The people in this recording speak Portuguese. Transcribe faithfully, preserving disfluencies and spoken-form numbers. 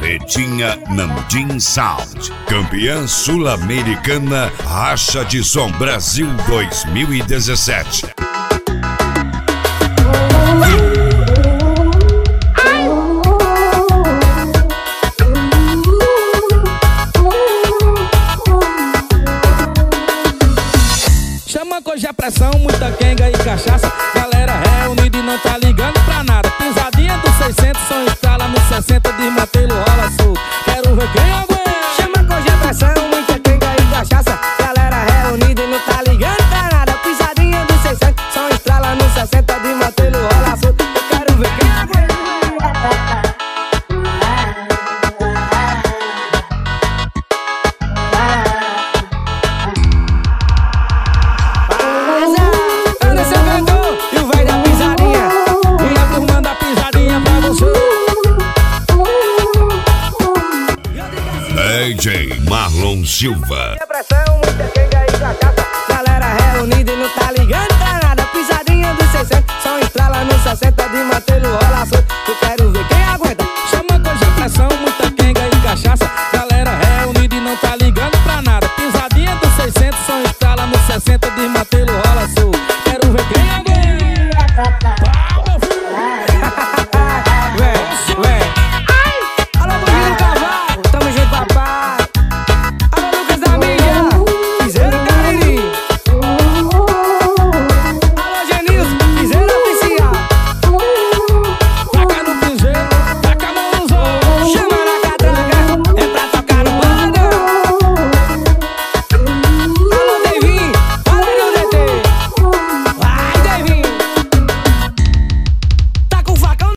Betinha Namdim Sound, campeã sul-americana Racha de Som Brasil dois mil e dezessete. Chama que hoje é pressão, muita quenga e cachaça. Galera reunida e não tá ligando pra nada. Pisadinha dos seiscentos, só instala no sessenta. Desmantelo, rola solto, quero ver quem aguenta. Chama que hoje é pressão, muita quenga e cachaça. Galera reunida e não tá ligando pra nada. Pisadinha dos seiscentos, só instala no sessenta. Desmantelo, rola solto, eu quero ver quem aguenta. D J Marlon Silva.